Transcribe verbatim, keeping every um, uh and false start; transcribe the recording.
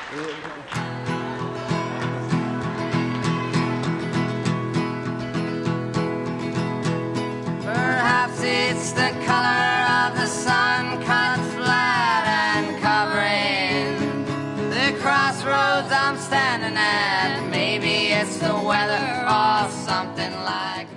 Perhaps it's the color of the sun cut flat and covering the crossroads I'm standing at. Maybe it's the weather or something like